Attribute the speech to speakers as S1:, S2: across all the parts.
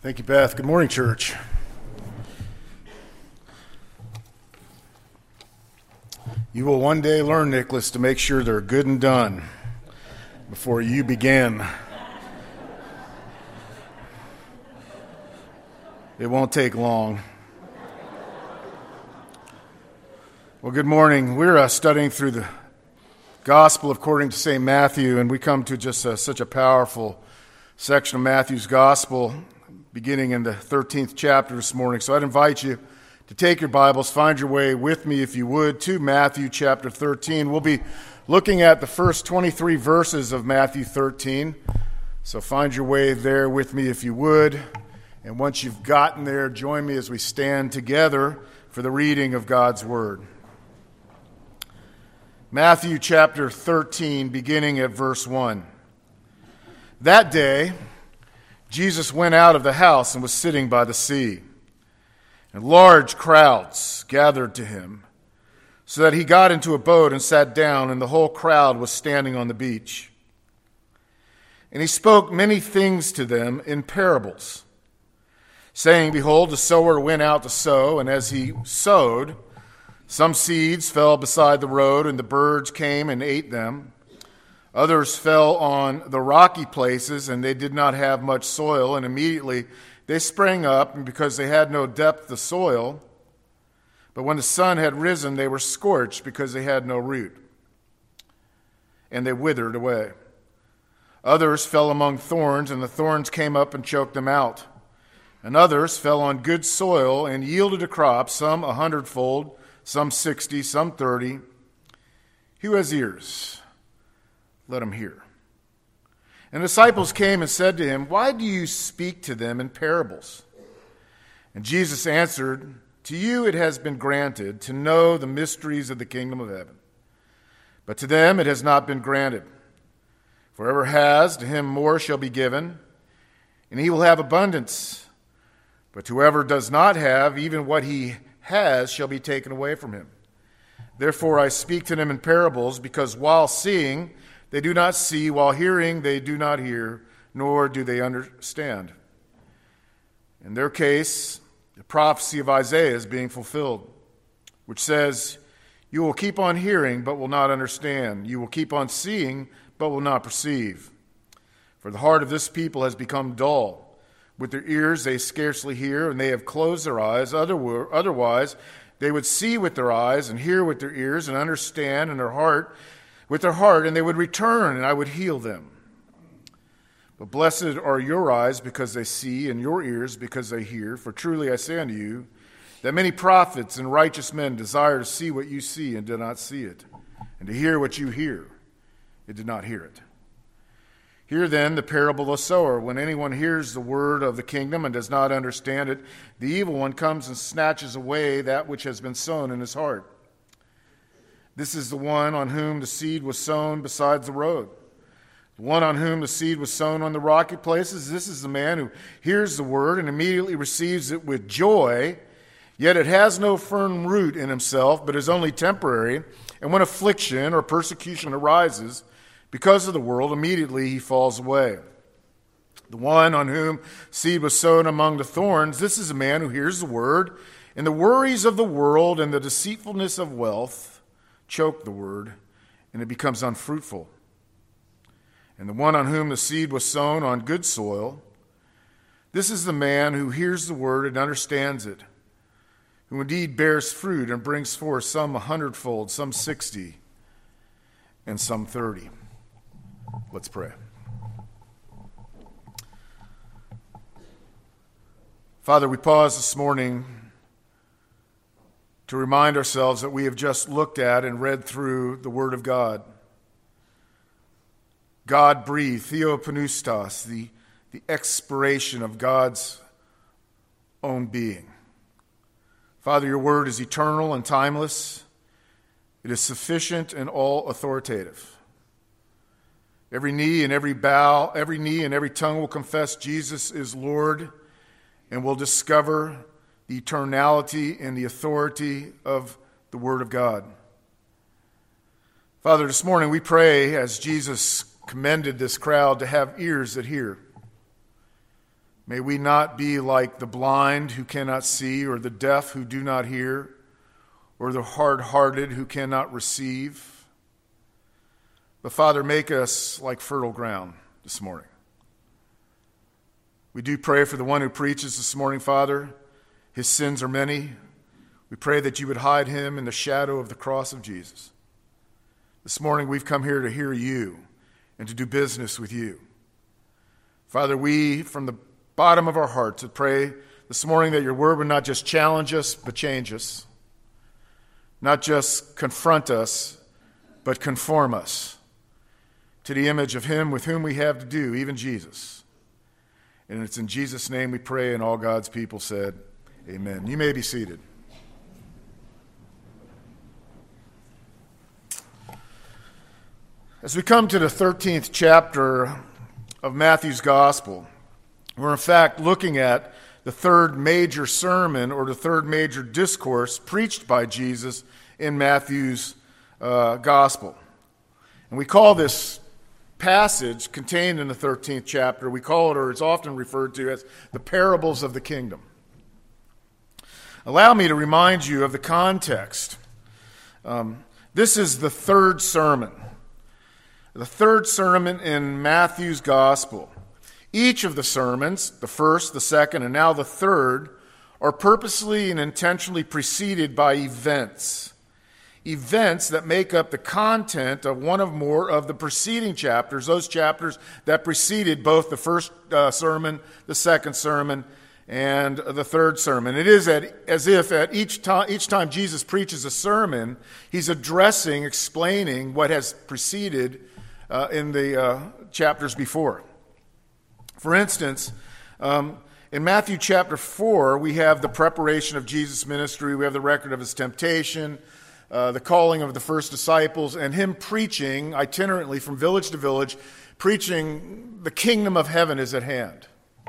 S1: Thank you, Beth. Good morning, church. You will one day learn, Nicholas, to make sure they're good and done before you begin. It won't take long. Well, good morning. We're studying through the Gospel according to St. Matthew, and we come to just such a powerful section of Matthew's Gospel, beginning in the 13th chapter this morning. So I'd invite you to take your Bibles, find your way with me, if you would, to Matthew chapter 13. We'll be looking at the first 23 verses of Matthew 13. So find your way there with me, if you would. And once you've gotten there, join me as we stand together for the reading of God's Word. Matthew chapter 13, beginning at verse 1. That day, Jesus went out of the house and was sitting by the sea. And large crowds gathered to him, so that he got into a boat and sat down, and the whole crowd was standing on the beach. And he spoke many things to them in parables, saying, Behold, the sower went out to sow, and as he sowed, some seeds fell beside the road, and the birds came and ate them. Others fell on the rocky places, and they did not have much soil, and immediately they sprang up, and because they had no depth of soil. But when the sun had risen, they were scorched, because they had no root, and they withered away. Others fell among thorns, and the thorns came up and choked them out. And others fell on good soil and yielded a crop, some 100-fold, some 60, some 30. Who has ears? Let him hear. And the disciples came and said to him, Why do you speak to them in parables? And Jesus answered, To you it has been granted to know the mysteries of the kingdom of heaven. But to them it has not been granted. For whoever has, to him more shall be given, and he will have abundance. But whoever does not have, even what he has shall be taken away from him. Therefore I speak to them in parables, because while seeing they do not see, while hearing they do not hear, nor do they understand. In their case, the prophecy of Isaiah is being fulfilled, which says, You will keep on hearing, but will not understand. You will keep on seeing, but will not perceive. For the heart of this people has become dull. With their ears they scarcely hear, and they have closed their eyes. Otherwise, they would see with their eyes, and hear with their ears, and understand with their heart, and they would return, and I would heal them. But blessed are your eyes because they see, and your ears because they hear. For truly I say unto you, that many prophets and righteous men desire to see what you see and did not see it, and to hear what you hear and did not hear it. Hear then the parable of the sower. When anyone hears the word of the kingdom and does not understand it, the evil one comes and snatches away that which has been sown in his heart. This is the one on whom the seed was sown beside the road. The one on whom the seed was sown on the rocky places, this is the man who hears the word and immediately receives it with joy, yet it has no firm root in himself, but is only temporary. And when affliction or persecution arises because of the world, immediately he falls away. The one on whom seed was sown among the thorns, this is a man who hears the word, and the worries of the world and the deceitfulness of wealth choke the word, and it becomes unfruitful. And the one on whom the seed was sown on good soil, this is the man who hears the word and understands it, who indeed bears fruit and brings forth some 100-fold, some 60, and some 30. Let's pray. Father, we pause this morning to remind ourselves that we have just looked at and read through the Word of God. God breathed, theopneustos, the expiration of God's own being. Father, your Word is eternal and timeless. It is sufficient and all authoritative. Every knee and every tongue will confess Jesus is Lord, and will discover the eternality and the authority of the Word of God. Father, this morning we pray, as Jesus commended this crowd, to have ears that hear, May we not be like the blind who cannot see, or the deaf who do not hear, or the hard-hearted who cannot receive. But Father, make us like fertile ground this morning. We do pray for the one who preaches this morning, Father. His sins are many. We pray that you would hide him in the shadow of the cross of Jesus. This morning we've come here to hear you and to do business with you. Father, we, from the bottom of our hearts, would pray this morning that your word would not just challenge us, but change us. Not just confront us, but conform us to the image of him with whom we have to do, even Jesus. And it's in Jesus' name we pray, and all God's people said, amen. You may be seated. As we come to the 13th chapter of Matthew's Gospel, we're in fact looking at the third major sermon or the third major discourse preached by Jesus in Matthew's Gospel. And we call this passage contained in the 13th chapter, we call it, or it's often referred to as, the parables of the kingdom. Allow me to remind you of the context. This is the third sermon. The third sermon in Matthew's Gospel. Each of the sermons, the first, the second, and now the third, are purposely and intentionally preceded by events. Events that make up the content of one of more of the preceding chapters, those chapters that preceded both the first sermon, the second sermon, and the third sermon. It is as if at each time Jesus preaches a sermon, he's addressing, explaining what has preceded in the chapters before. For instance, in Matthew chapter 4, we have the preparation of Jesus' ministry. We have the record of his temptation, the calling of the first disciples, and him preaching itinerantly from village to village, preaching the kingdom of heaven is at hand.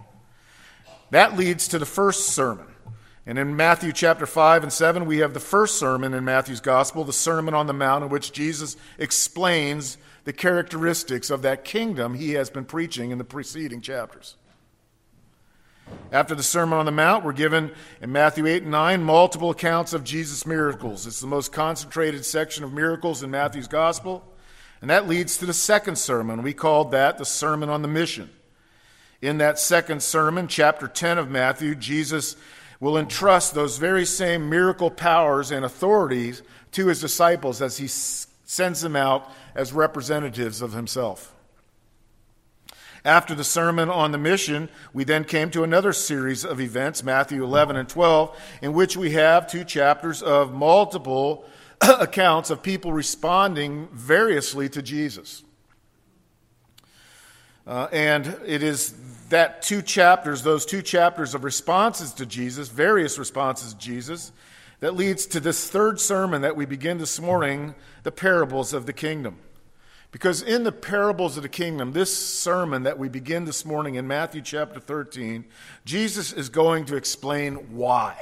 S1: That leads to the first sermon. And in Matthew chapter 5 and 7, we have the first sermon in Matthew's Gospel, the Sermon on the Mount, in which Jesus explains the characteristics of that kingdom he has been preaching in the preceding chapters. After the Sermon on the Mount, we're given in Matthew 8 and 9 multiple accounts of Jesus' miracles. It's the most concentrated section of miracles in Matthew's Gospel. And that leads to the second sermon. We called that the Sermon on the Mission. In that second sermon, chapter 10 of Matthew, Jesus will entrust those very same miracle powers and authorities to his disciples as he sends them out as representatives of himself. After the Sermon on the Mission, we then came to another series of events, Matthew 11 and 12, in which we have 2 chapters of multiple accounts of people responding variously to Jesus. And it is that 2 chapters, those 2 chapters of responses to Jesus, various responses to Jesus, that leads to this third sermon that we begin this morning, the parables of the kingdom. Because in the parables of the kingdom, this sermon that we begin this morning in Matthew chapter 13, Jesus is going to explain why.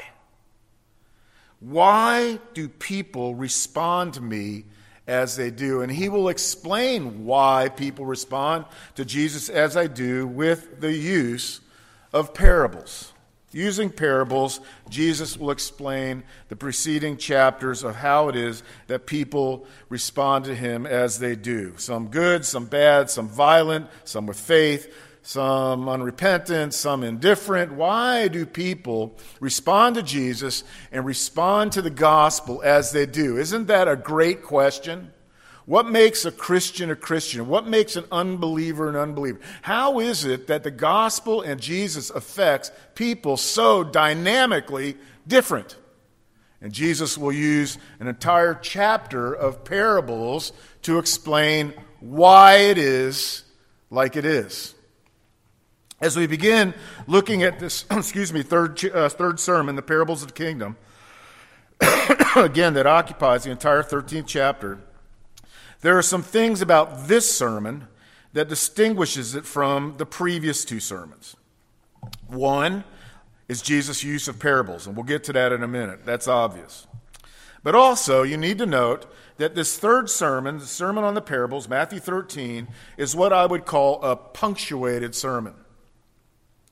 S1: Why do people respond to me as they do? And he will explain why people respond to Jesus as they do with the use of parables. Using parables, Jesus will explain the preceding chapters of how it is that people respond to him as they do. Some good, some bad, some violent, some with faith, some unrepentant, some indifferent. Why do people respond to Jesus and respond to the gospel as they do? Isn't that a great question? What makes a Christian a Christian? What makes an unbeliever an unbeliever? How is it that the gospel and Jesus affects people so dynamically different? And Jesus will use an entire chapter of parables to explain why it is like it is. As we begin looking at this, third sermon, the parables of the kingdom, again, that occupies the entire 13th chapter, there are some things about this sermon that distinguishes it from the previous 2 sermons. One is Jesus' use of parables, and we'll get to that in a minute. That's obvious. But also, you need to note that this third sermon, the Sermon on the Parables, Matthew 13, is what I would call a punctuated sermon.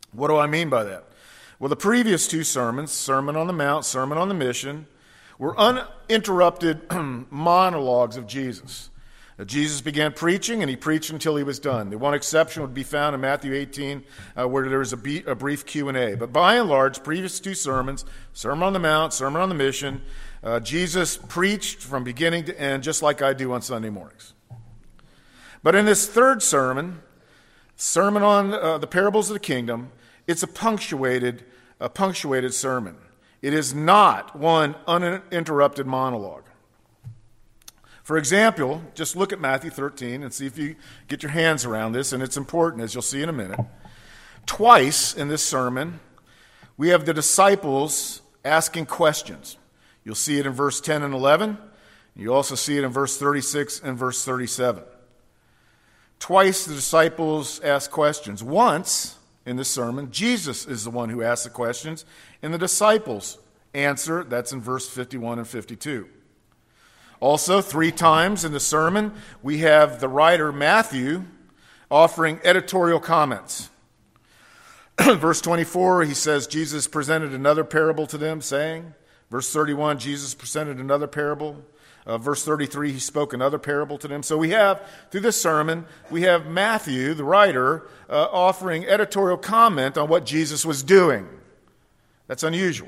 S1: What do I mean by that? Well, the previous two sermons, Sermon on the Mount, Sermon on the Mission, were uninterrupted monologues of Jesus. Jesus began preaching, and he preached until he was done. The one exception would be found in Matthew 18, where there was a brief Q&A. But by and large, previous two sermons, Sermon on the Mount, Sermon on the Mission, Jesus preached from beginning to end, just like I do on Sunday mornings. But in this third sermon, Sermon on the Parables of the Kingdom, it's a punctuated sermon. It is not one uninterrupted monologue. For example, just look at Matthew 13 and see if you get your hands around this, and it's important, as you'll see in a minute. Twice in this sermon, we have the disciples asking questions. You'll see it in verse 10 and 11. You also see it in verse 36 and verse 37. Twice the disciples ask questions. Once in this sermon, Jesus is the one who asks the questions, and the disciples answer. That's in verse 51 and 52. Also, 3 times in the sermon, we have the writer Matthew offering editorial comments. Verse 24, he says, Jesus presented another parable to them, saying. Verse 31, Jesus presented another parable. Verse 33, he spoke another parable to them. So we have, through this sermon, we have Matthew, the writer, offering editorial comment on what Jesus was doing. That's unusual.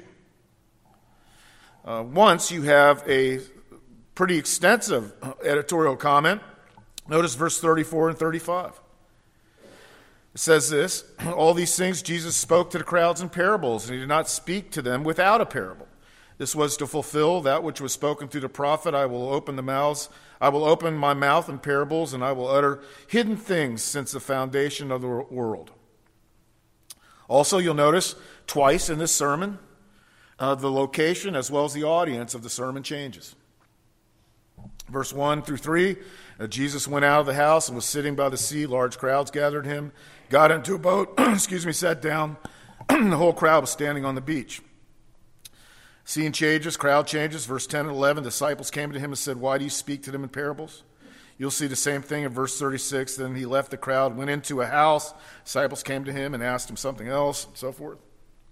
S1: Once you have a pretty extensive editorial comment. Notice verse 34 and 35. It says this, all these things Jesus spoke to the crowds in parables, and he did not speak to them without a parable. This was to fulfill that which was spoken through the prophet, I will open my mouth in parables, and I will utter hidden things since the foundation of the world. Also, you'll notice twice in this sermon, the location as well as the audience of the sermon changes. Verse 1 through 3, Jesus went out of the house and was sitting by the sea. Large crowds gathered him, got into a boat, sat down. The whole crowd was standing on the beach. Scene changes, crowd changes. Verse 10 and 11, disciples came to him and said, why do you speak to them in parables? You'll see the same thing in verse 36. Then he left the crowd, went into a house. Disciples came to him and asked him something else, and so forth.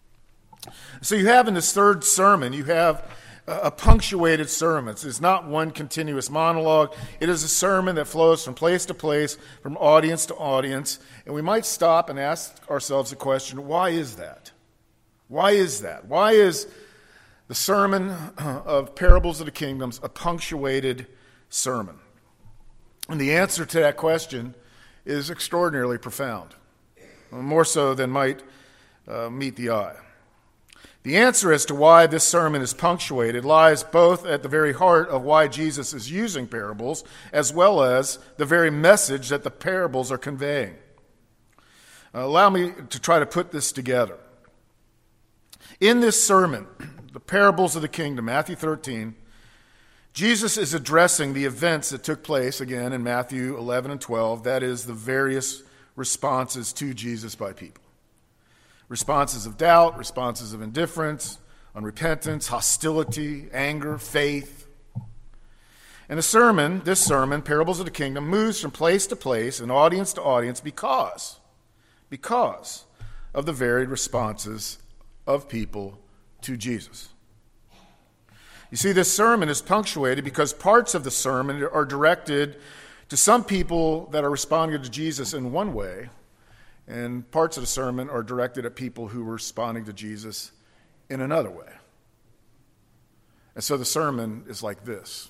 S1: So you have in this third sermon, you have a punctuated sermon. It's not one continuous monologue. It is a sermon that flows from place to place, from audience to audience. And we might stop and ask ourselves the question, why is that? Why is that? Why is the sermon of Parables of the Kingdoms a punctuated sermon? And the answer to that question is extraordinarily profound, more so than might meet the eye. The answer as to why this sermon is punctuated lies both at the very heart of why Jesus is using parables, as well as the very message that the parables are conveying. Allow me to try to put this together. In this sermon, the Parables of the Kingdom, Matthew 13, Jesus is addressing the events that took place, again, in Matthew 11 and 12. That is, the various responses to Jesus by people. Responses of doubt, responses of indifference, unrepentance, hostility, anger, faith. And this sermon, Parables of the Kingdom, moves from place to place and audience to audience because of the varied responses of people to Jesus. You see, this sermon is punctuated because parts of the sermon are directed to some people that are responding to Jesus in one way, and parts of the sermon are directed at people who were responding to Jesus in another way. And so the sermon is like this.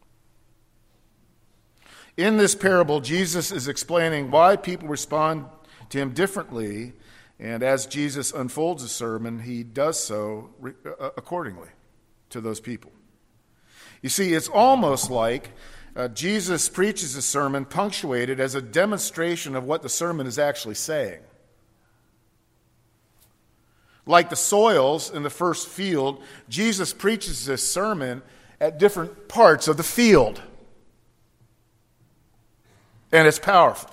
S1: In this parable, Jesus is explaining why people respond to him differently, and as Jesus unfolds the sermon, he does so accordingly to those people. You see, it's almost like Jesus preaches a sermon punctuated as a demonstration of what the sermon is actually saying. Like the soils in the first field, Jesus preaches this sermon at different parts of the field. And it's powerful.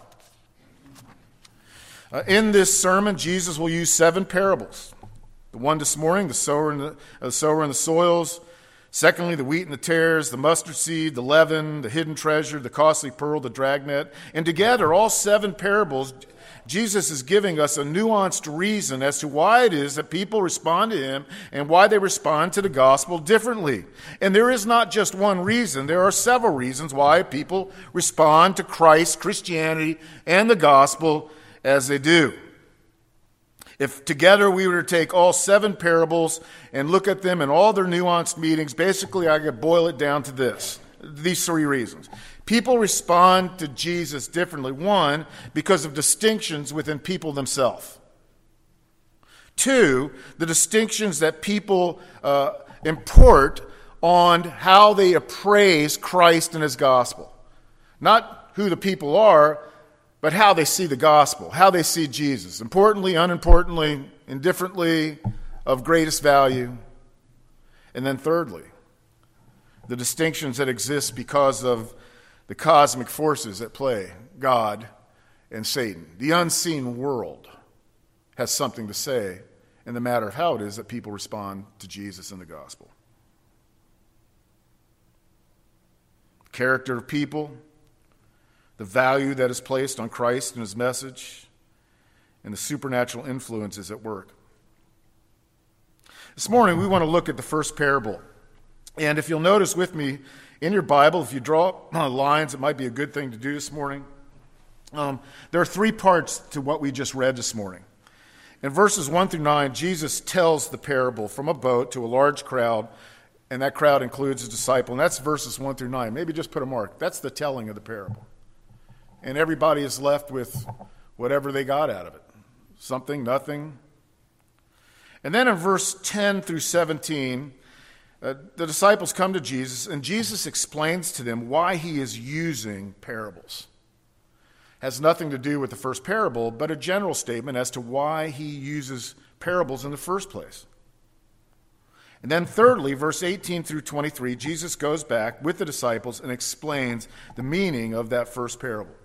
S1: In this sermon, Jesus will use 7 parables. The one this morning, the sower and the soils. Secondly, the wheat and the tares, the mustard seed, the leaven, the hidden treasure, the costly pearl, the dragnet. And together, all 7 parables, Jesus is giving us a nuanced reason as to why it is that people respond to him and why they respond to the gospel differently. And there is not just one reason. There are several reasons why people respond to Christ, Christianity, and the gospel as they do. If together we were to take all 7 parables and look at them in all their nuanced meanings, basically I could boil it down to these 3 reasons. People respond to Jesus differently. 1, because of distinctions within people themselves. 2, the distinctions that people import on how they appraise Christ and his gospel. Not who the people are, but how they see the gospel, how they see Jesus. Importantly, unimportantly, indifferently, of greatest value. And then thirdly, the distinctions that exist because of the cosmic forces at play, God and Satan. The unseen world has something to say in the matter of how it is that people respond to Jesus and the gospel. The character of people, the value that is placed on Christ and his message, and the supernatural influences at work. This morning we want to look at the first parable. And if you'll notice with me, in your Bible, if you draw lines, it might be a good thing to do this morning. There are 3 parts to what we just read this morning. In verses 1 through 9, Jesus tells the parable from a boat to a large crowd, and that crowd includes his disciple. And that's verses 1 through 9. Maybe just put a mark. That's the telling of the parable. And everybody is left with whatever they got out of it. Something, nothing. And then in verse 10 through 17, the disciples come to Jesus, and Jesus explains to them why he is using parables. Has nothing to do with the first parable, but a general statement as to why he uses parables in the first place. And then thirdly, verse 18 through 23, Jesus goes back with the disciples and explains the meaning of that first parable.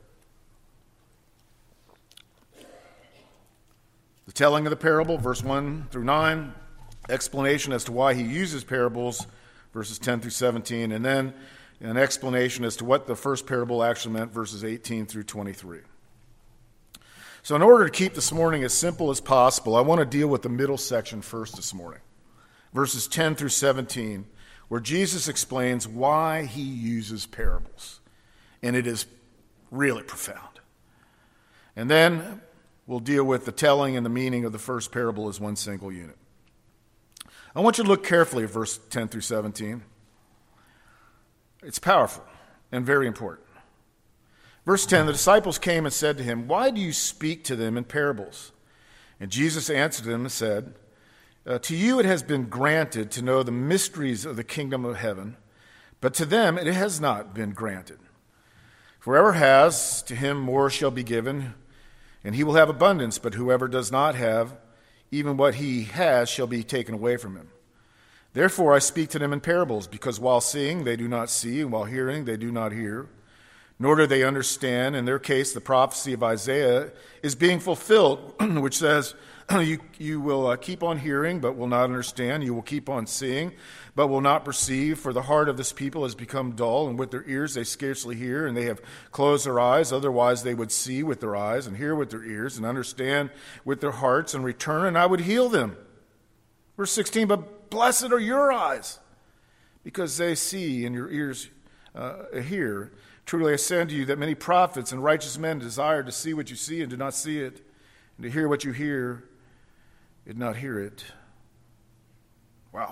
S1: The telling of the parable, verse 1 through 9, explanation as to why he uses parables, verses 10 through 17, and then an explanation as to what the first parable actually meant, verses 18 through 23. So in order to keep this morning as simple as possible, I want to deal with the middle section first this morning, verses 10 through 17, where Jesus explains why he uses parables. And it is really profound. And then we'll deal with the telling and the meaning of the first parable as one single unit. I want you to look carefully at verse 10 through 17. It's powerful and very important. Verse 10, the disciples came and said to him, "Why do you speak to them in parables?" And Jesus answered them and said, "To you it has been granted to know the mysteries of the kingdom of heaven, but to them it has not been granted. For whoever has, to him more shall be given, and he will have abundance, but whoever does not have, even what he has shall be taken away from him. Therefore I speak to them in parables, because while seeing they do not see, and while hearing they do not hear, nor do they understand. In their case, the prophecy of Isaiah is being fulfilled, which says, you will keep on hearing, but will not understand. You will keep on seeing, but will not perceive. For the heart of this people has become dull, and with their ears they scarcely hear, and they have closed their eyes. Otherwise they would see with their eyes, and hear with their ears, and understand with their hearts, and return, and I would heal them." Verse 16, "But blessed are your eyes, because they see, and your ears hear. Truly I say unto you that many prophets and righteous men desire to see what you see and do not see it, and to hear what you hear and not hear it." Wow.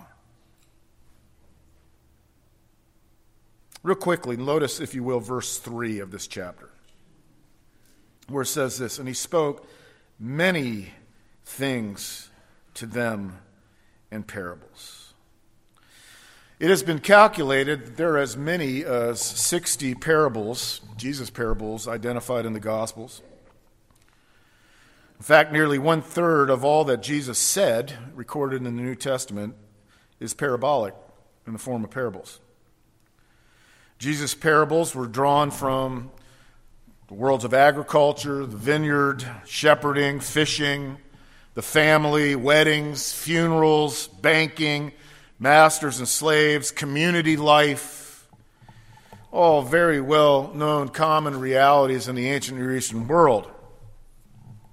S1: Real quickly, notice, if you will, verse 3 of this chapter, where it says this, "And he spoke many things to them in parables." It has been calculated that there are as many as 60 parables, Jesus parables, identified in the Gospels. In fact, nearly 1/3 of all that Jesus said, recorded in the New Testament, is parabolic in the form of parables. Jesus' parables were drawn from the worlds of agriculture, the vineyard, shepherding, fishing, the family, weddings, funerals, banking, masters and slaves, community life, all very well-known common realities in the ancient Near Eastern world.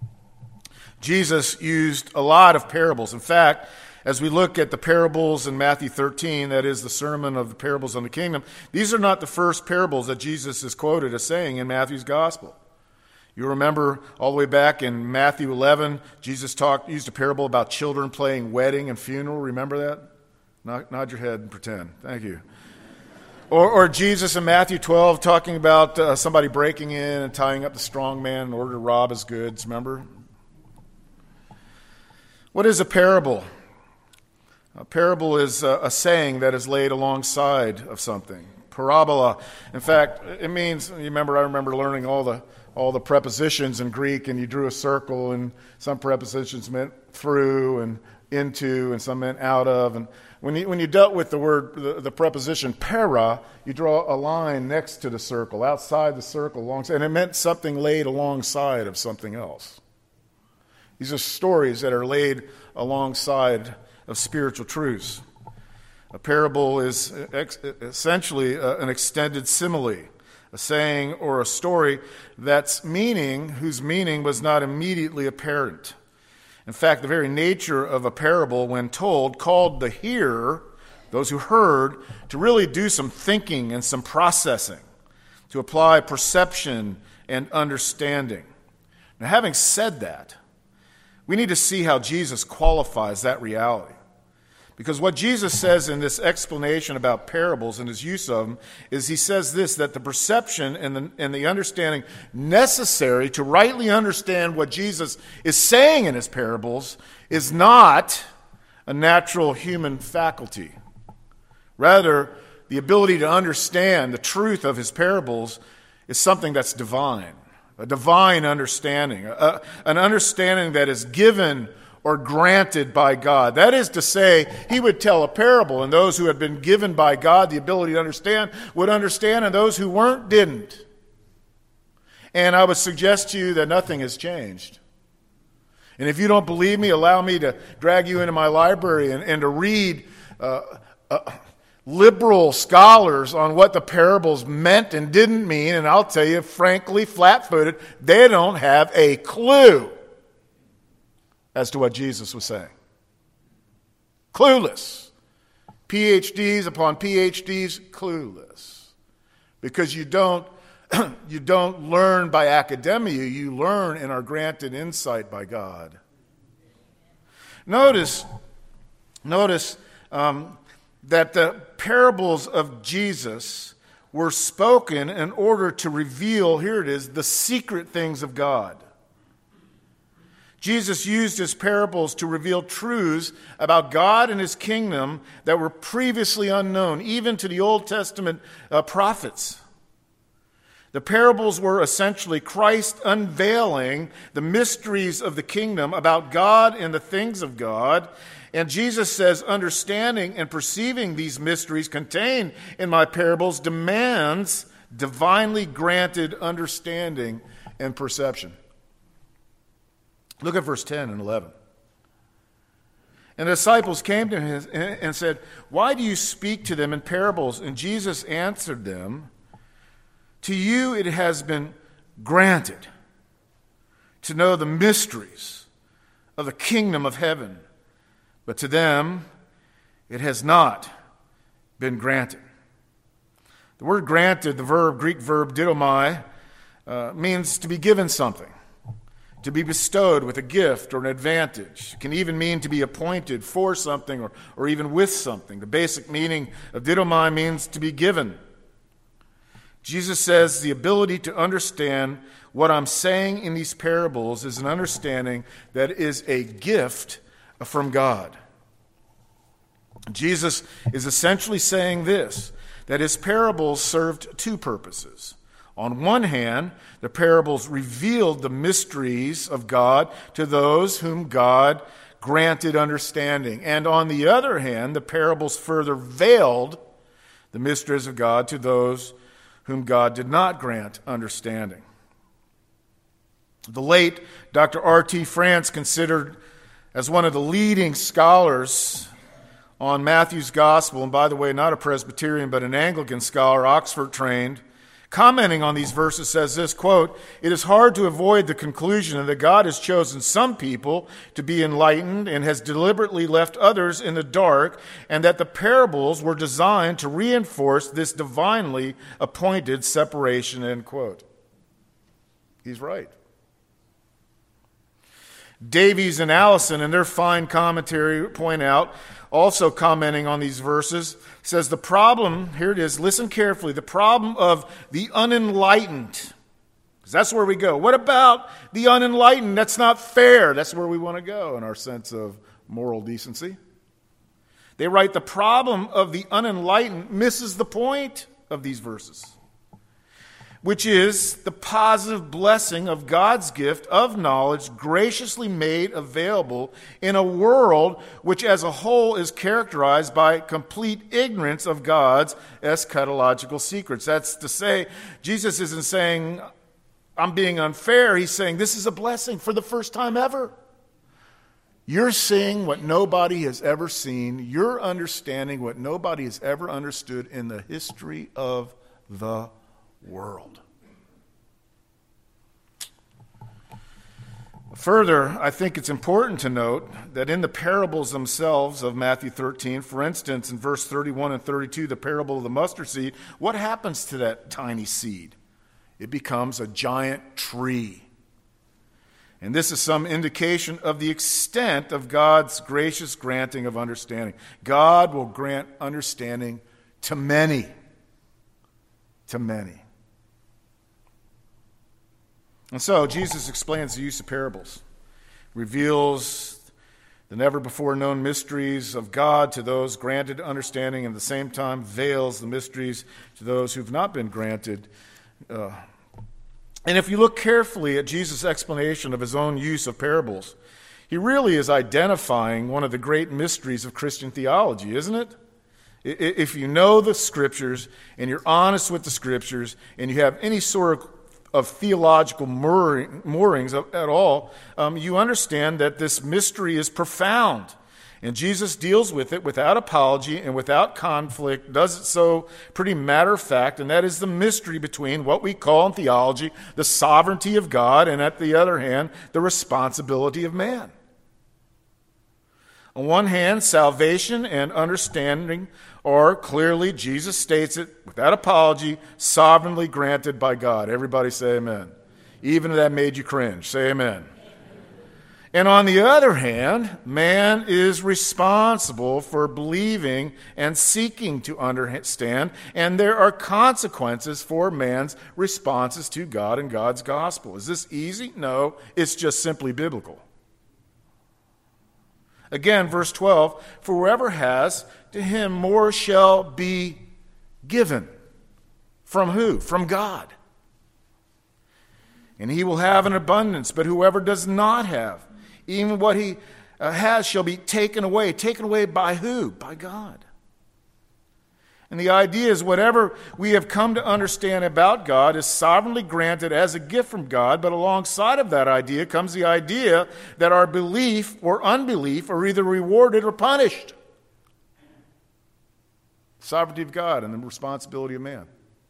S1: Jesus used a lot of parables. In fact, as we look at the parables in Matthew 13, that is the sermon of the parables on the kingdom, these are not the first parables that Jesus is quoted as saying in Matthew's gospel. You remember all the way back in Matthew 11, Jesus used a parable about children playing wedding and funeral. Remember that? Nod your head and pretend. Thank you. Or Jesus in Matthew 12 talking about somebody breaking in and tying up the strong man in order to rob his goods. Remember? What is a parable? A parable is a saying that is laid alongside of something. Parabola. In fact, it means, I remember learning all the prepositions in Greek, and you drew a circle, and some prepositions meant through and into, and some meant out of. And when you dealt with the preposition para, you draw a line next to the circle, outside the circle, alongside, and it meant something laid alongside of something else. These are stories that are laid alongside of spiritual truths. A parable is essentially an extended simile, a saying or a story whose meaning was not immediately apparent. In fact, the very nature of a parable, when told, called the hearer, those who heard, to really do some thinking and some processing, to apply perception and understanding. Now, having said that, we need to see how Jesus qualifies that reality. Because what Jesus says in this explanation about parables and his use of them is he says this, that the perception and the understanding necessary to rightly understand what Jesus is saying in his parables is not a natural human faculty. Rather, the ability to understand the truth of his parables is something that's divine, a divine understanding, an understanding that is given or granted by God. That is to say, he would tell a parable, and those who had been given by God the ability to understand would understand, and those who weren't didn't. And I would suggest to you that nothing has changed. And if you don't believe me, allow me to drag you into my library and to read liberal scholars on what the parables meant and didn't mean, and I'll tell you, frankly, flat-footed, they don't have a clue as to what Jesus was saying. Clueless. PhDs upon PhDs, clueless. Because you don't learn by academia, you learn and are granted insight by God. Notice that the parables of Jesus were spoken in order to reveal, here it is, the secret things of God. Jesus used his parables to reveal truths about God and his kingdom that were previously unknown, even to the Old Testament prophets. The parables were essentially Christ unveiling the mysteries of the kingdom about God and the things of God. And Jesus says, understanding and perceiving these mysteries contained in my parables demands divinely granted understanding and perception. Look at verse 10 and 11. And the disciples came to him and said, "Why do you speak to them in parables?" And Jesus answered them, "To you it has been granted to know the mysteries of the kingdom of heaven, but to them it has not been granted." The word granted, the Greek verb didomai, means to be given something, to be bestowed with a gift or an advantage. It can even mean to be appointed for something or even with something. The basic meaning of didomai means to be given. Jesus says the ability to understand what I'm saying in these parables is an understanding that is a gift from God. Jesus is essentially saying this, that his parables served two purposes. On one hand, the parables revealed the mysteries of God to those whom God granted understanding. And on the other hand, the parables further veiled the mysteries of God to those whom God did not grant understanding. The late Dr. R.T. France, considered as one of the leading scholars on Matthew's Gospel, and by the way, not a Presbyterian but an Anglican scholar, Oxford trained, commenting on these verses, says this, quote, "It is hard to avoid the conclusion that God has chosen some people to be enlightened and has deliberately left others in the dark, and that the parables were designed to reinforce this divinely appointed separation," end quote. He's right. Davies and Allison, in their fine commentary, point out, also commenting on these verses, says the problem, here it is, listen carefully, the problem of the unenlightened, because that's where we go. What about the unenlightened? That's not fair. That's where we want to go in our sense of moral decency. They write, the problem of the unenlightened misses the point of these verses, which is the positive blessing of God's gift of knowledge graciously made available in a world which as a whole is characterized by complete ignorance of God's eschatological secrets. That's to say, Jesus isn't saying, I'm being unfair. He's saying, this is a blessing for the first time ever. You're seeing what nobody has ever seen. You're understanding what nobody has ever understood in the history of the world. Further, I think it's important to note that in the parables themselves of Matthew 13, for instance, in verse 31 and 32, the parable of the mustard seed, what happens to that tiny seed? It becomes a giant tree. And this is some indication of the extent of God's gracious granting of understanding. God will grant understanding to many. To many. And so Jesus explains the use of parables, reveals the never-before-known mysteries of God to those granted understanding, and at the same time veils the mysteries to those who've not been granted. And if you look carefully at Jesus' explanation of his own use of parables, he really is identifying one of the great mysteries of Christian theology, isn't it? If you know the Scriptures and you're honest with the Scriptures and you have any sort of theological moorings at all, you understand that this mystery is profound. And Jesus deals with it without apology and without conflict, does it so pretty matter of fact, and that is the mystery between what we call in theology the sovereignty of God and, at the other hand, the responsibility of man. On one hand, salvation and understanding are clearly, Jesus states it, without apology, sovereignly granted by God. Everybody say amen. Even if that made you cringe, say amen. And on the other hand, man is responsible for believing and seeking to understand, and there are consequences for man's responses to God and God's gospel. Is this easy? No, it's just simply biblical. Again, verse 12, for whoever has, to him more shall be given. From who? From God. And he will have an abundance, but whoever does not have, even what he has shall be taken away. Taken away by who? By God. And the idea is whatever we have come to understand about God is sovereignly granted as a gift from God, but alongside of that idea comes the idea that our belief or unbelief are either rewarded or punished. Sovereignty of God and the responsibility of man.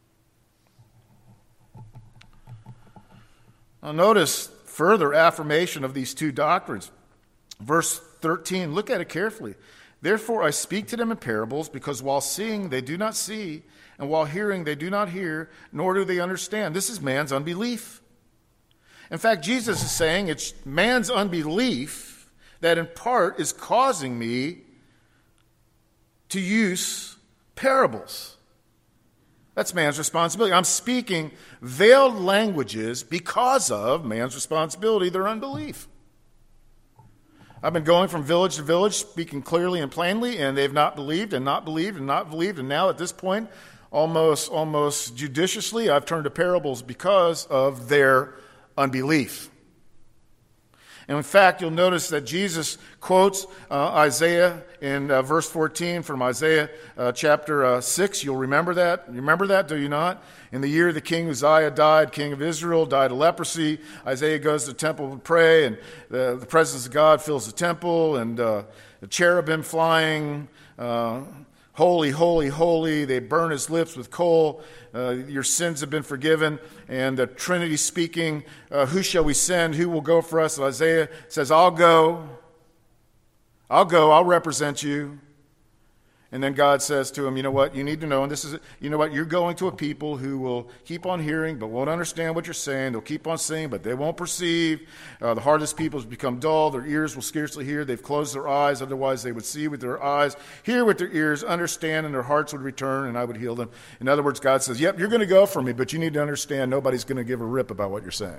S1: Now notice further affirmation of these two doctrines. Verse 13, look at it carefully. Therefore I speak to them in parables, because while seeing they do not see, and while hearing they do not hear, nor do they understand. This is man's unbelief. In fact, Jesus is saying it's man's unbelief that in part is causing me to use parables. That's man's responsibility. I'm speaking veiled languages because of man's responsibility, their unbelief. I've been going from village to village, speaking clearly and plainly, and they've not believed and not believed and not believed. And now at this point, almost judiciously, I've turned to parables because of their unbelief. And in fact, you'll notice that Jesus quotes Isaiah in verse 14 from Isaiah chapter 6. You'll remember that? You remember that, do you not? In the year the king Uzziah died, king of Israel, died of leprosy, Isaiah goes to the temple to pray, and the presence of God fills the temple, and the cherubim flying Holy, holy, holy. They burn his lips with coal. Your sins have been forgiven. And the Trinity speaking, who shall we send? Who will go for us? And Isaiah says, I'll go. I'll represent you. And then God says to him, you know what, you need to know, and this is, you know what, you're going to a people who will keep on hearing but won't understand what you're saying. They'll keep on seeing but they won't perceive. The hardest people have become dull. Their ears will scarcely hear. They've closed their eyes. Otherwise they would see with their eyes, hear with their ears, understand, and their hearts would return, and I would heal them. In other words, God says, yep, you're going to go for me, but you need to understand nobody's going to give a rip about what you're saying.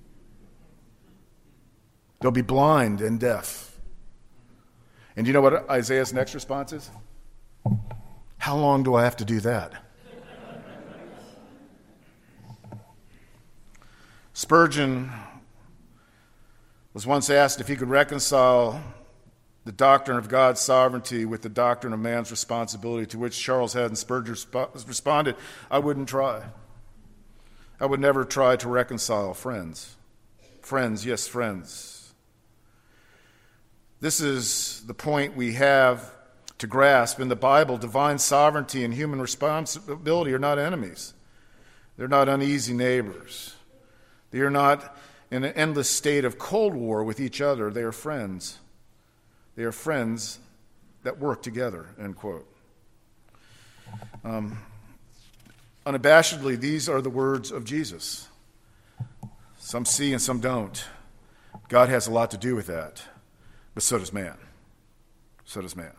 S1: They'll be blind and deaf. And you know what Isaiah's next response is? How long do I have to do that? Spurgeon was once asked if he could reconcile the doctrine of God's sovereignty with the doctrine of man's responsibility, to which Charles Haddon Spurgeon responded, I wouldn't try. I would never try to reconcile friends. Friends, yes, friends. This is the point we have to grasp. In the Bible, divine sovereignty and human responsibility are not enemies. They're not uneasy neighbors. They are not in an endless state of cold war with each other. They are friends. They are friends that work together, end quote. Unabashedly, these are the words of Jesus. Some see and some don't. God has a lot to do with that, but so does man. So does man.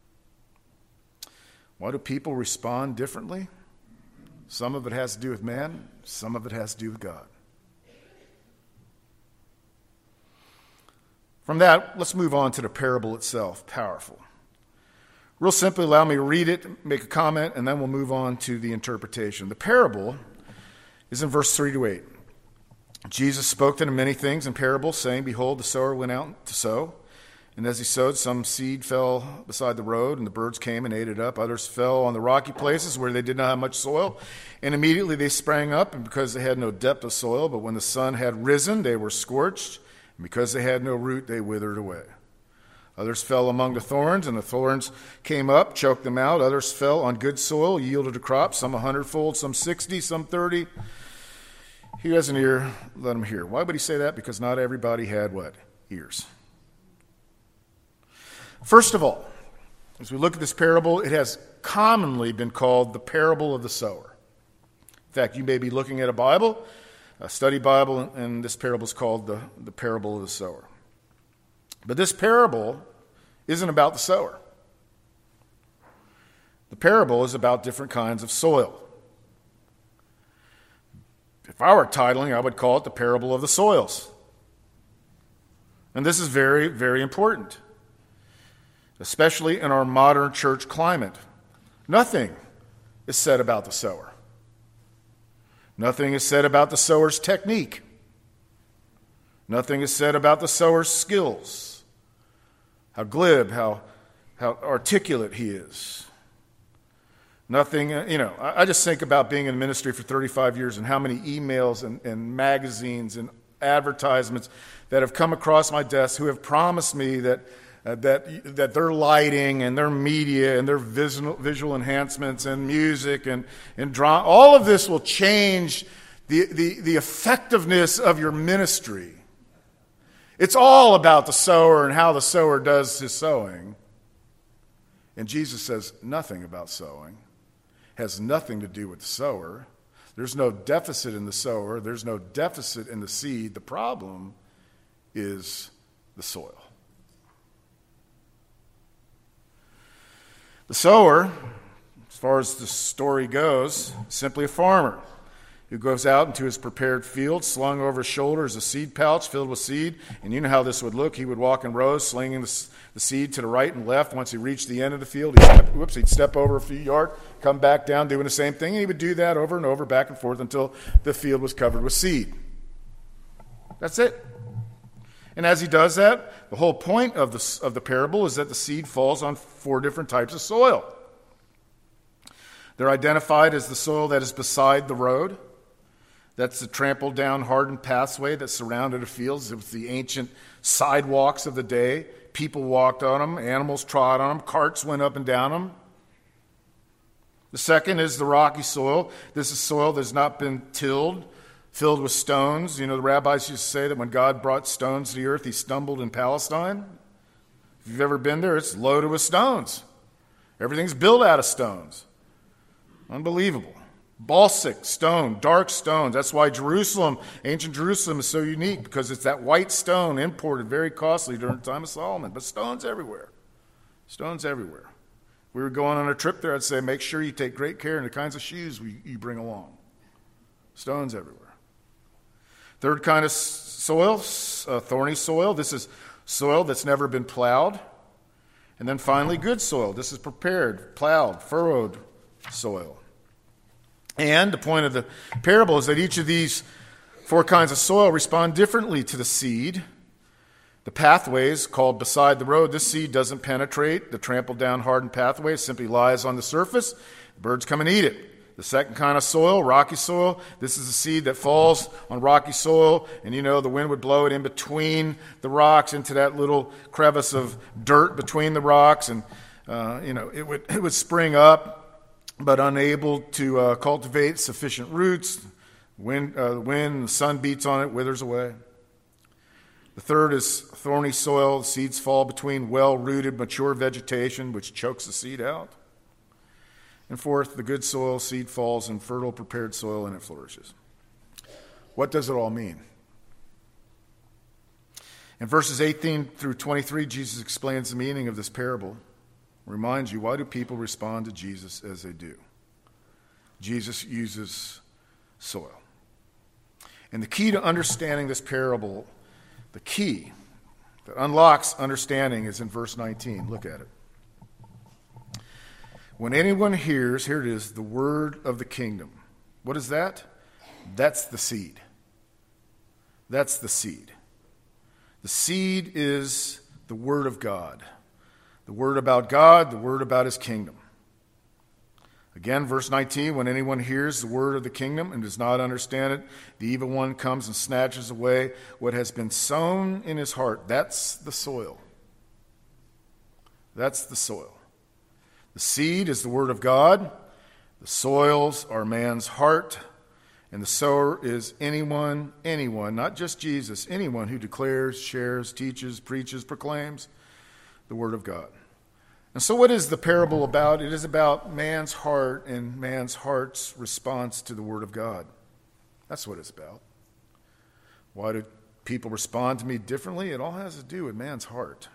S1: Why do people respond differently? Some of it has to do with man, some of it has to do with God. From that, let's move on to the parable itself. Powerful. Real simply, allow me to read it, make a comment, and then we'll move on to the interpretation. The parable is in verse 3 to 8. Jesus spoke to them many things in parables, saying, Behold, the sower went out to sow. And as he sowed, some seed fell beside the road, and the birds came and ate it up. Others fell on the rocky places where they did not have much soil. And immediately they sprang up, and because they had no depth of soil, but when the sun had risen, they were scorched. And because they had no root, they withered away. Others fell among the thorns, and the thorns came up, choked them out. Others fell on good soil, yielded a crop, some 100-fold, some 60, some 30. He has an ear, let him hear. Why would he say that? Because not everybody had what? Ears. First of all, as we look at this parable, it has commonly been called the parable of the sower. In fact, you may be looking at a Bible, a study Bible, and this parable is called the parable of the sower. But this parable isn't about the sower. The parable is about different kinds of soil. If I were titling, I would call it the parable of the soils. And this is very, very important, especially in our modern church climate. Nothing is said about the sower. Nothing is said about the sower's technique. Nothing is said about the sower's skills. How glib, how articulate he is. Nothing, I just think about being in ministry for 35 years and how many emails and magazines and advertisements that have come across my desk who have promised me that their lighting and their media and their visual enhancements and music and drama, all of this will change the effectiveness of your ministry. It's all about the sower and how the sower does his sowing. And Jesus says nothing about sowing. Has nothing to do with the sower. There's no deficit in the sower. There's no deficit in the seed. The problem is the soil. The sower, as far as the story goes, is simply a farmer who goes out into his prepared field, slung over his shoulder is a seed pouch filled with seed. And you know how this would look. He would walk in rows, slinging the seed to the right and left. Once he reached the end of the field, he'd step over a few yards, come back down, doing the same thing. And he would do that over and over, back and forth, until the field was covered with seed. That's it. And as he does that, the whole point of the parable is that the seed falls on 4 different types of soil. They're identified as the soil that is beside the road. That's the trampled down, hardened pathway that surrounded the fields. It was the ancient sidewalks of the day. People walked on them. Animals trod on them. Carts went up and down them. The second is the rocky soil. This is soil that has not been tilled, filled with stones. You know, the rabbis used to say that when God brought stones to the earth, he stumbled in Palestine. If you've ever been there, it's loaded with stones. Everything's built out of stones. Unbelievable. Balsic stone, dark stones. That's why Jerusalem, ancient Jerusalem, is so unique, because it's that white stone imported, very costly during the time of Solomon. But stones everywhere. Stones everywhere. If we were going on a trip there, I'd say make sure you take great care in the kinds of shoes you bring along. Stones everywhere. Third kind of soil, thorny soil. This is soil that's never been plowed. And then finally, good soil. This is prepared, plowed, furrowed soil. And the point of the parable is that each of these four kinds of soil respond differently to the seed. The pathways, called beside the road, this seed doesn't penetrate the trampled down, hardened pathway. It simply lies on the surface. Birds come and eat it. The second kind of soil, rocky soil, this is a seed that falls on rocky soil, and you know the wind would blow it in between the rocks into that little crevice of dirt between the rocks, and it would spring up, but unable to cultivate sufficient roots. The sun beats on it, withers away. The third is thorny soil. Seeds fall between well-rooted, mature vegetation, which chokes the seed out. And fourth, the good soil, seed falls in fertile, prepared soil, and it flourishes. What does it all mean? In verses 18 through 23, Jesus explains the meaning of this parable. Reminds you, why do people respond to Jesus as they do? Jesus uses soil. And the key to understanding this parable, the key that unlocks understanding, is in verse 19. Look at it. When anyone hears, here it is, the word of the kingdom. What is that? That's the seed. That's the seed. The seed is the word of God. The word about God, the word about his kingdom. Again, verse 19, when anyone hears the word of the kingdom and does not understand it, the evil one comes and snatches away what has been sown in his heart. That's the soil. That's the soil. The seed is the word of God. The soils are man's heart. And the sower is anyone, not just Jesus, anyone who declares, shares, teaches, preaches, proclaims the word of God. And so what is the parable about? It is about man's heart and man's heart's response to the word of God. That's what it's about. Why do people respond to me differently? It all has to do with man's heart.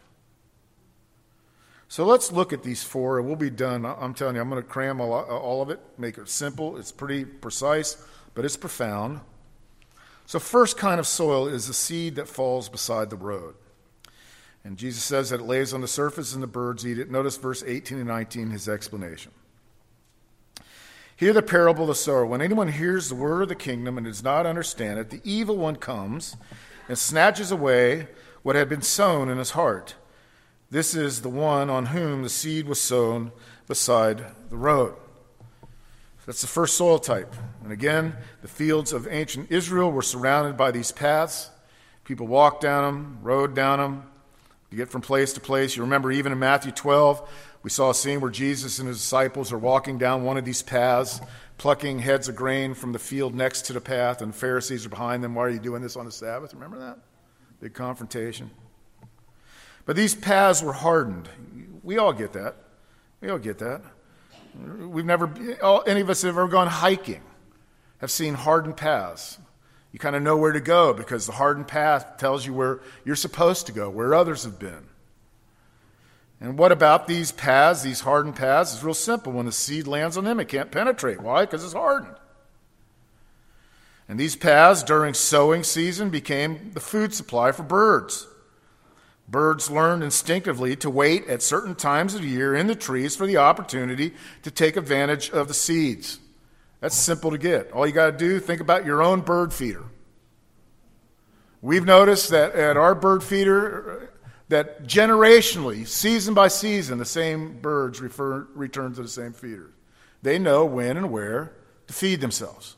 S1: So let's look at these four, and we'll be done. I'm telling you, I'm going to cram all of it, make it simple. It's pretty precise, but it's profound. So first kind of soil is the seed that falls beside the road. And Jesus says that it lays on the surface and the birds eat it. Notice verse 18 and 19, his explanation. Hear the parable of the sower. When anyone hears the word of the kingdom and does not understand it, the evil one comes and snatches away what had been sown in his heart. This is the one on whom the seed was sown beside the road. That's the first soil type. And again, the fields of ancient Israel were surrounded by these paths. People walked down them, rode down them to get from place to place. You remember even in Matthew 12, we saw a scene where Jesus and his disciples are walking down one of these paths, plucking heads of grain from the field next to the path, and the Pharisees are behind them. Why are you doing this on the Sabbath? Remember that? Big confrontation. But these paths were hardened. We all get that. We all get that. Any of us have ever gone hiking, have seen hardened paths. You kind of know where to go because the hardened path tells you where you're supposed to go, where others have been. And what about these paths, these hardened paths? It's real simple. When the seed lands on them, it can't penetrate. Why? Because it's hardened. And these paths during sowing season became the food supply for birds. Birds learned instinctively to wait at certain times of the year in the trees for the opportunity to take advantage of the seeds. That's simple to get. All you got to do, think about your own bird feeder. We've noticed that at our bird feeder, that generationally, season by season, the same birds return to the same feeder. They know when and where to feed themselves.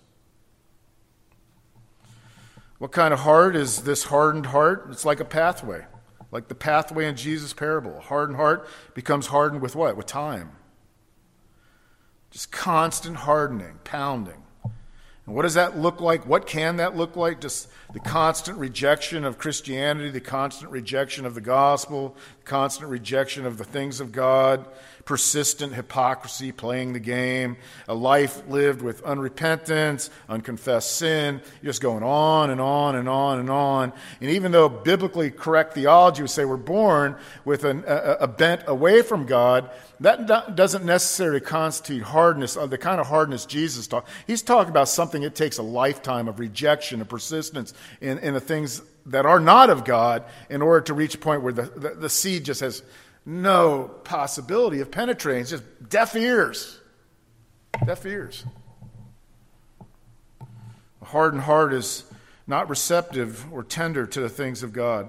S1: What kind of heart is this hardened heart? It's like a pathway. Like the pathway in Jesus' parable. A hardened heart becomes hardened with what? With time. Just constant hardening, pounding. And what does that look like? What can that look like? Just the constant rejection of Christianity, the constant rejection of the gospel, the constant rejection of the things of God, persistent hypocrisy, playing the game, a life lived with unrepentance, unconfessed sin, just going on and on and on and on. And even though biblically correct theology would say we're born with a bent away from God, that doesn't necessarily constitute hardness, the kind of hardness Jesus taught. He's talking about something that takes a lifetime of rejection and persistence in the things that are not of God in order to reach a point where the seed just has no possibility of penetrating. It's just deaf ears. Deaf ears. A hardened heart is not receptive or tender to the things of God.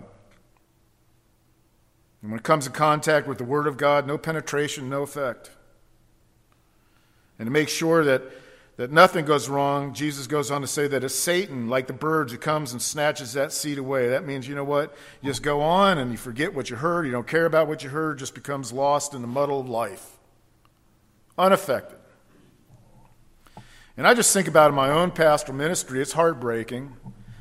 S1: And when it comes in contact with the Word of God, no penetration, no effect. And to make sure that nothing goes wrong, Jesus goes on to say that it's Satan, like the birds, who comes and snatches that seed away. That means, you know what? You just go on and you forget what you heard. You don't care about what you heard. It just becomes lost in the muddle of life. Unaffected. And I just think about in my own pastoral ministry, it's heartbreaking.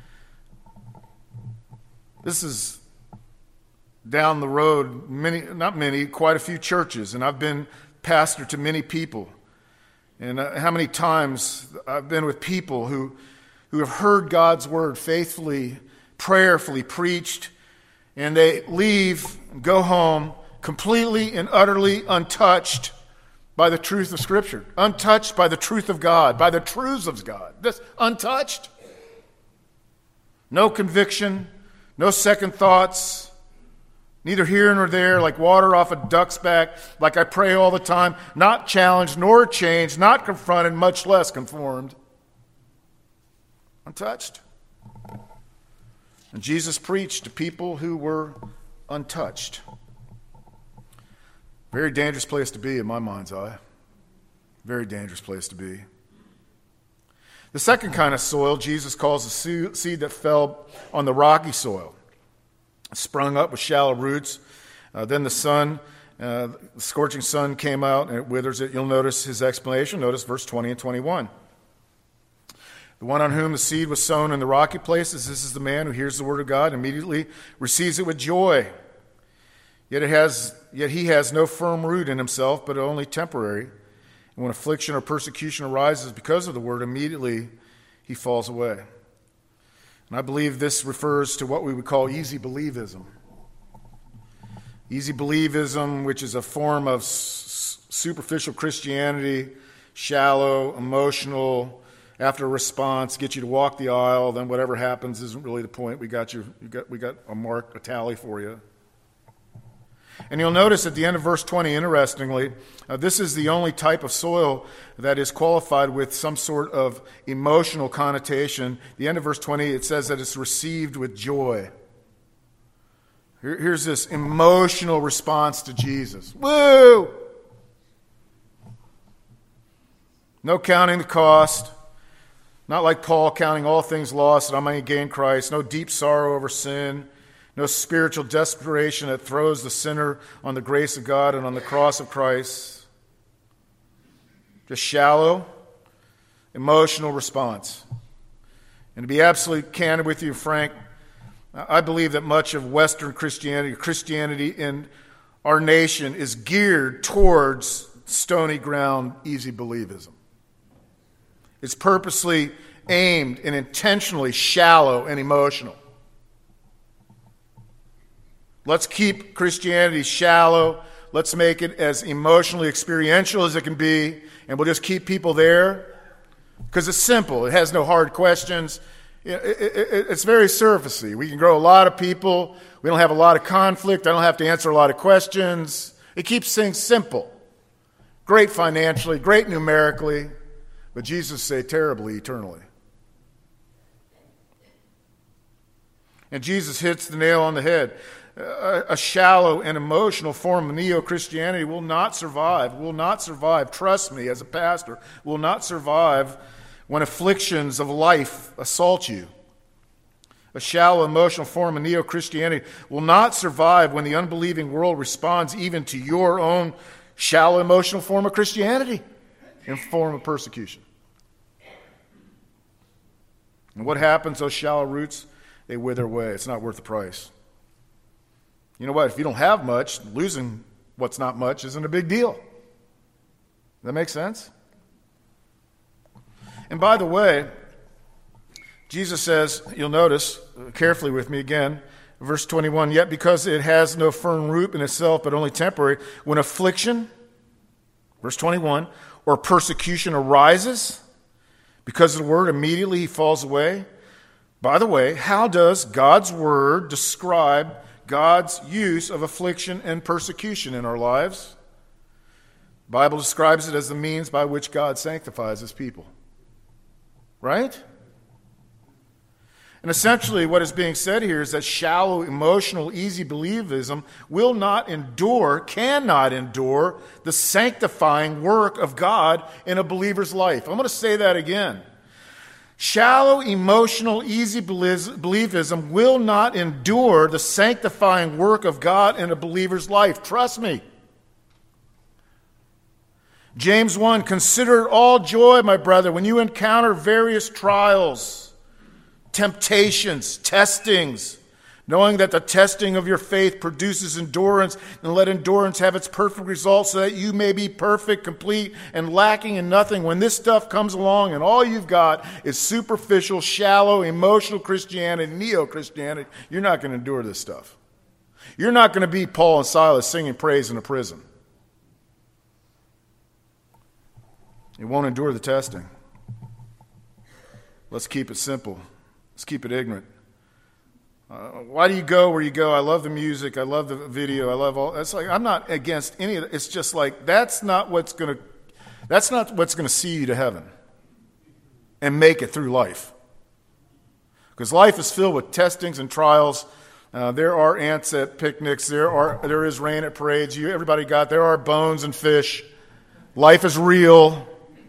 S1: This is down the road, quite a few churches, and I've been pastor to many people. And how many times I've been with people who have heard God's word faithfully, prayerfully preached, and they leave, go home, completely and utterly untouched by the truth of Scripture, untouched by the truth of God, by the truths of God. This untouched. No conviction, no second thoughts, neither here nor there, like water off a duck's back, like I pray all the time, not challenged nor changed, not confronted, much less conformed. Untouched. And Jesus preached to people who were untouched. Very dangerous place to be in my mind's eye. Very dangerous place to be. The second kind of soil Jesus calls the seed that fell on the rocky soil. Sprung up with shallow roots. Then the scorching sun came out and it withers it. You'll notice his explanation. Notice verse 20 and 21. The one on whom the seed was sown in the rocky places, this is the man who hears the word of God and immediately receives it with joy. Yet he has no firm root in himself, but only temporary. And when affliction or persecution arises because of the word, immediately he falls away. And I believe this refers to what we would call easy believism. Easy believism, which is a form of superficial Christianity, shallow, emotional, after a response, get you to walk the aisle, then whatever happens isn't really the point. We got a mark, a tally for you. And you'll notice at the end of verse 20, interestingly, this is the only type of soil that is qualified with some sort of emotional connotation. The end of verse 20, it says that it's received with joy. Here's this emotional response to Jesus. Woo! No counting the cost. Not like Paul counting all things lost that I might gain Christ. No deep sorrow over sin. No spiritual desperation that throws the sinner on the grace of God and on the cross of Christ. Just shallow, emotional response. And to be absolutely candid with you, Frank, I believe that much of Western Christianity in our nation is geared towards stony ground, easy believism. It's purposely aimed and intentionally shallow and emotional. Let's keep Christianity shallow. Let's make it as emotionally experiential as it can be, and we'll just keep people there because it's simple. It has no hard questions. It's very surfacey. We can grow a lot of people. We don't have a lot of conflict. I don't have to answer a lot of questions. It keeps things simple. Great financially, great numerically, but Jesus said terribly eternally. And Jesus hits the nail on the head. A shallow and emotional form of neo-Christianity will not survive. Will not survive. Trust me, as a pastor, will not survive when afflictions of life assault you. A shallow, emotional form of neo-Christianity will not survive when the unbelieving world responds even to your own shallow, emotional form of Christianity. in form of persecution. And what happens, those shallow roots? They wither away. It's not worth the price. You know what? If you don't have much, losing what's not much isn't a big deal. Does that make sense? And by the way, Jesus says, you'll notice carefully with me again, verse 21, yet because it has no firm root in itself, but only temporary, when affliction, verse 21, or persecution arises, because of the word, immediately he falls away. By the way, how does God's word describe God's use of affliction and persecution in our lives? The Bible describes it as the means by which God sanctifies his people. Right? And essentially what is being said here is that shallow, emotional, easy believism will not endure, cannot endure the sanctifying work of God in a believer's life. I'm going to say that again. Shallow, emotional, easy believism will not endure the sanctifying work of God in a believer's life. Trust me. James 1, consider it all joy, my brother, when you encounter various trials, temptations, testings, knowing that the testing of your faith produces endurance, and let endurance have its perfect result so that you may be perfect, complete, and lacking in nothing. When this stuff comes along and all you've got is superficial, shallow, emotional Christianity, neo-Christianity, you're not going to endure this stuff. You're not going to be Paul and Silas singing praise in a prison. You won't endure the testing. Let's keep it simple. Let's keep it ignorant. Why do you go where you go? I love the music. I love the video. I love all. That's like, I'm not against any of it. It's just like that's not what's going to see you to heaven and make it through life. Because life is filled with testings and trials. There are ants at picnics. There is rain at parades. Everybody got. There are bones and fish. Life is real.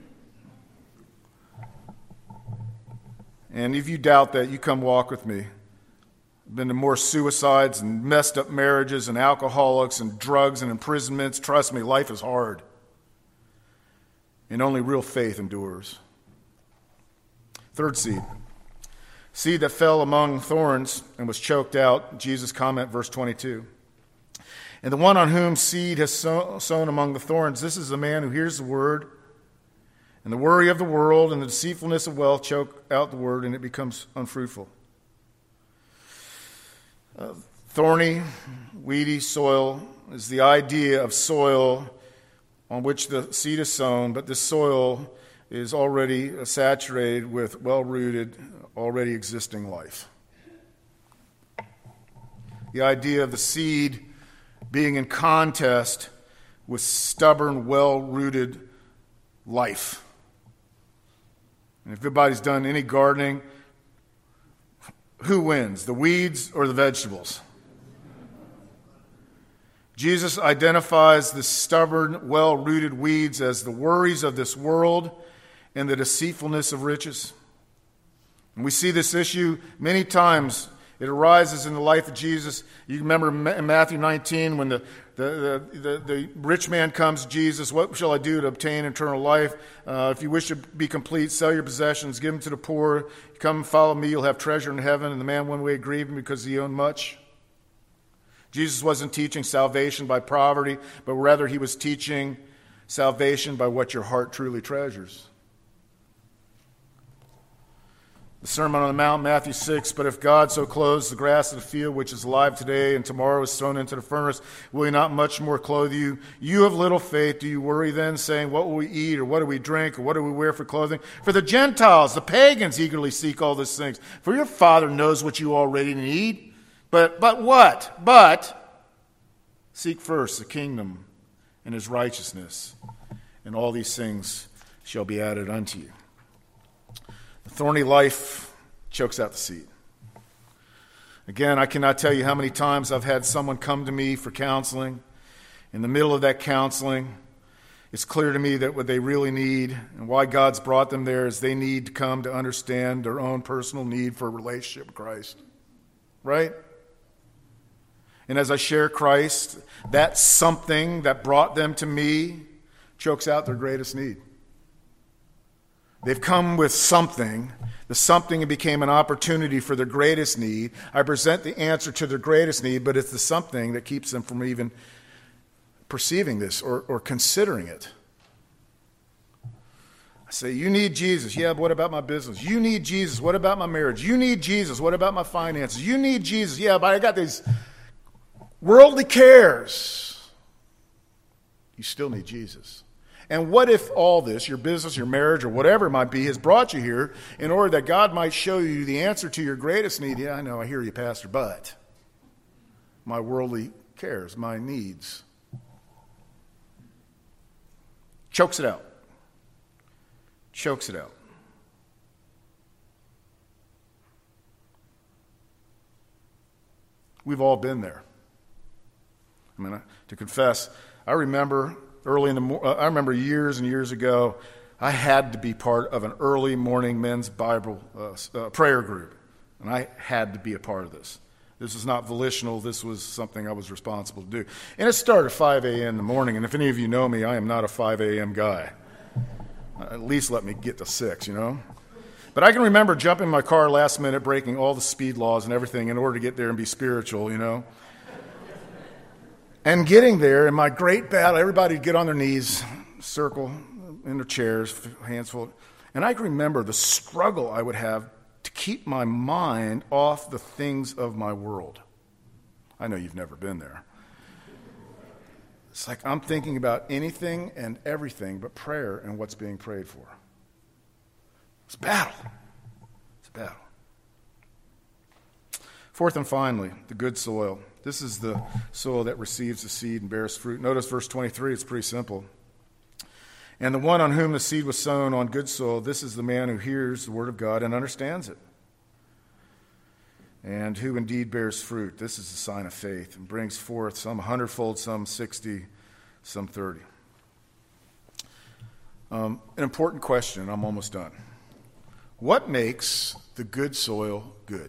S1: And if you doubt that, you come walk with me. I've been to more suicides and messed up marriages and alcoholics and drugs and imprisonments. Trust me, life is hard. And only real faith endures. Third seed. Seed that fell among thorns and was choked out. Jesus' comment, verse 22. And the one on whom seed has sown among the thorns, this is the man who hears the word, and the worry of the world and the deceitfulness of wealth choke out the word, and it becomes unfruitful. Thorny, weedy soil is the idea of soil on which the seed is sown, but this soil is already saturated with well-rooted, already existing life. The idea of the seed being in contest with stubborn, well-rooted life. And if everybody's done any gardening, who wins, the weeds or the vegetables? Jesus identifies the stubborn, well-rooted weeds as the worries of this world and the deceitfulness of riches. And we see this issue many times. It arises in the life of Jesus. You remember in Matthew 19 when the rich man comes to Jesus, what shall I do to obtain eternal life? If you wish to be complete, sell your possessions, give them to the poor. Come and follow me, you'll have treasure in heaven. And the man went away grieving because he owned much. Jesus wasn't teaching salvation by poverty, but rather he was teaching salvation by what your heart truly treasures. The Sermon on the Mount, Matthew 6, but if God so clothes the grass of the field, which is alive today and tomorrow is thrown into the furnace, will he not much more clothe you? You have little faith. Do you worry then, saying, what will we eat, or what do we drink, or what do we wear for clothing? For the Gentiles, the pagans, eagerly seek all these things. For your Father knows what you already need. But what? But seek first the kingdom and his righteousness, and all these things shall be added unto you. The thorny life chokes out the seed. Again, I cannot tell you how many times I've had someone come to me for counseling. In the middle of that counseling, it's clear to me that what they really need and why God's brought them there is they need to come to understand their own personal need for a relationship with Christ. Right? And as I share Christ, that something that brought them to me chokes out their greatest need. They've come with something. The something became an opportunity for their greatest need. I present the answer to their greatest need, but it's the something that keeps them from even perceiving this or considering it. I say, you need Jesus. Yeah, but what about my business? You need Jesus. What about my marriage? You need Jesus. What about my finances? You need Jesus. Yeah, but I got these worldly cares. You still need Jesus. And what if all this, your business, your marriage, or whatever it might be, has brought you here in order that God might show you the answer to your greatest need? Yeah, I know, I hear you, Pastor, but my worldly cares, my needs. Chokes it out. Chokes it out. We've all been there. I mean, to confess, I remember I remember years and years ago, I had to be part of an early morning men's Bible prayer group, and I had to be a part of this. This was not volitional. This was something I was responsible to do. And it started at 5 a.m. in the morning, and if any of you know me, I am not a 5 a.m. guy. At least let me get to 6, you know. But I can remember jumping in my car last minute, breaking all the speed laws and everything in order to get there and be spiritual, you know. And getting there, in my great battle, everybody would get on their knees, circle in their chairs, hands full. And I can remember the struggle I would have to keep my mind off the things of my world. I know you've never been there. It's like I'm thinking about anything and everything but prayer and what's being prayed for. It's a battle. It's a battle. Fourth and finally, the good soil. This is the soil that receives the seed and bears fruit. Notice verse 23, it's pretty simple. And the one on whom the seed was sown on good soil, this is the man who hears the word of God and understands it, and who indeed bears fruit. This is the sign of faith and brings forth some 100-fold, some 60, some 30. An important question, I'm almost done. What makes the good soil good?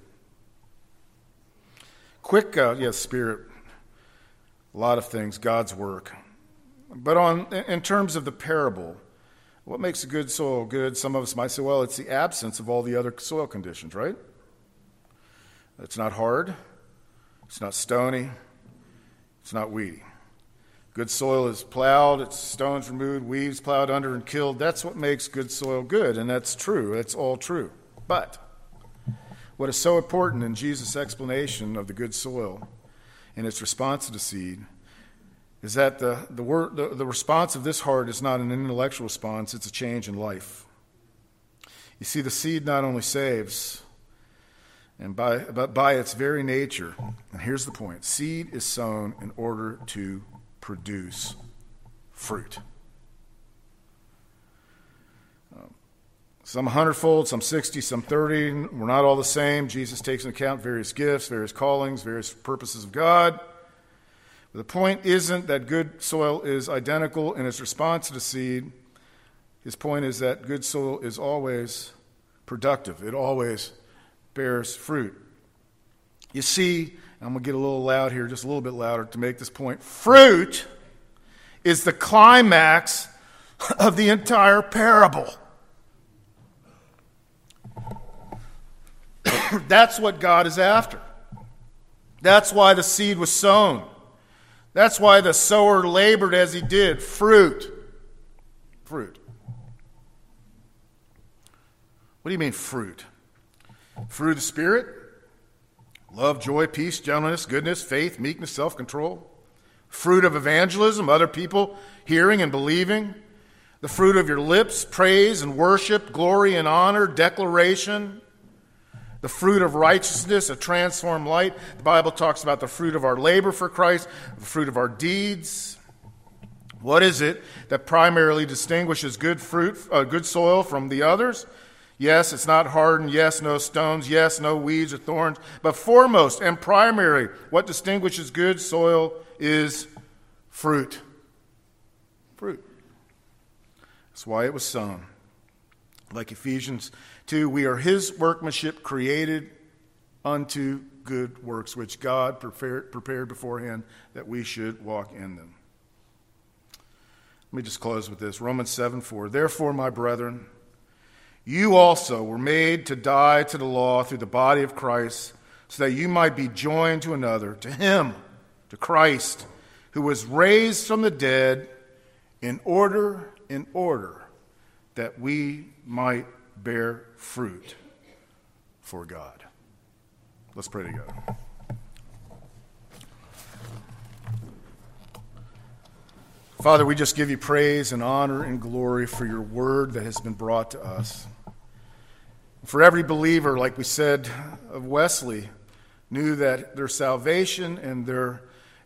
S1: Quick, Spirit, a lot of things, God's work. But in terms of the parable, what makes a good soil good? Some of us might say, well, it's the absence of all the other soil conditions, right? It's not hard. It's not stony. It's not weedy. Good soil is plowed, its stones removed, weeds plowed under and killed. That's what makes good soil good, and that's true. That's all true. But what is so important in Jesus' explanation of the good soil and its response to the seed is that the response of this heart is not an intellectual response, it's a change in life. You see, the seed not only saves, but by its very nature, and here's the point, seed is sown in order to produce fruit. Some 100-fold, some 60, some 30. We're not all the same. Jesus takes into account various gifts, various callings, various purposes of God. But the point isn't that good soil is identical in its response to the seed. His point is that good soil is always productive. It always bears fruit. You see, I'm going to get a little loud here, just a little bit louder to make this point. Fruit is the climax of the entire parable. That's what God is after. That's why the seed was sown. That's why the sower labored as he did. Fruit. Fruit. What do you mean fruit? Fruit of the Spirit? Love, joy, peace, gentleness, goodness, faith, meekness, self-control. Fruit of evangelism, other people hearing and believing. The fruit of your lips, praise and worship, glory and honor, declaration. The fruit of righteousness, a transformed light. The Bible talks about the fruit of our labor for Christ, the fruit of our deeds. What is it that primarily distinguishes good soil from the others? Yes, it's not hardened. Yes, no stones. Yes, no weeds or thorns. But foremost and primary, what distinguishes good soil is fruit. Fruit. That's why it was sown. Like Ephesians 2, we are his workmanship created unto good works, which God prepared beforehand that we should walk in them. Let me just close with this. Romans 7:4. Therefore, my brethren, You also were made to die to the law through the body of Christ, so that you might be joined to another, to him, to Christ, who was raised from the dead in order that we might bear fruit for God. Let's pray together. Father, we just give you praise and honor and glory for your word that has been brought to us. For every believer, like we said of Wesley, knew that their salvation and their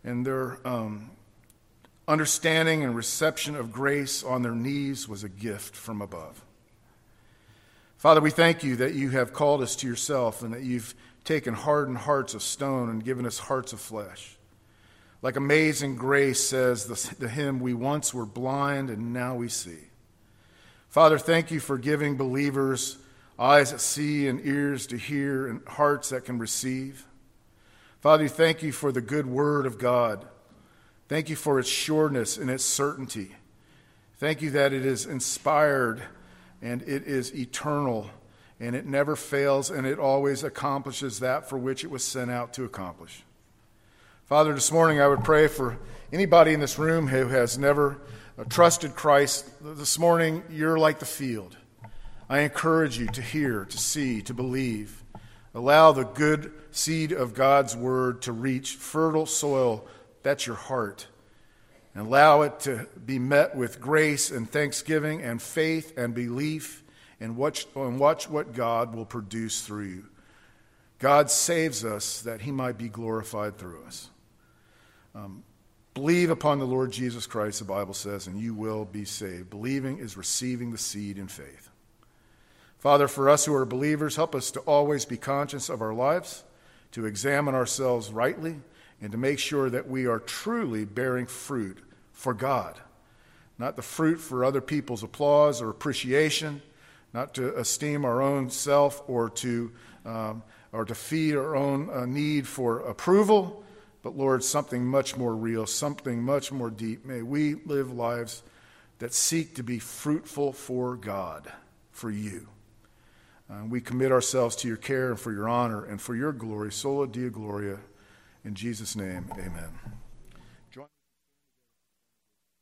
S1: understanding and reception of grace on their knees was a gift from above. Father, we thank you that you have called us to yourself and that you've taken hardened hearts of stone and given us hearts of flesh. Like Amazing Grace says, the hymn, we once were blind and now we see. Father, thank you for giving believers eyes that see and ears to hear and hearts that can receive. Father, thank you for the good word of God. Thank you for its sureness and its certainty. Thank you that it is inspired and it is eternal and it never fails and it always accomplishes that for which it was sent out to accomplish. Father, this morning I would pray for anybody in this room who has never trusted Christ. This morning, you're like the field. I encourage you to hear, to see, to believe. Allow the good seed of God's word to reach fertile soil. That's your heart. And allow it to be met with grace and thanksgiving and faith and belief, and watch what God will produce through you. God saves us that he might be glorified through us. Believe upon the Lord Jesus Christ, the Bible says, and you will be saved. Believing is receiving the seed in faith. Father, for us who are believers, help us to always be conscious of our lives, to examine ourselves rightly, and to make sure that we are truly bearing fruit for God. Not the fruit for other people's applause or appreciation, not to esteem our own self or to feed our own need for approval, but Lord, something much more real, something much more deep. May we live lives that seek to be fruitful for God, for you. We commit ourselves to your care and for your honor and for your glory. Sola Deo Gloria. In Jesus' name, amen.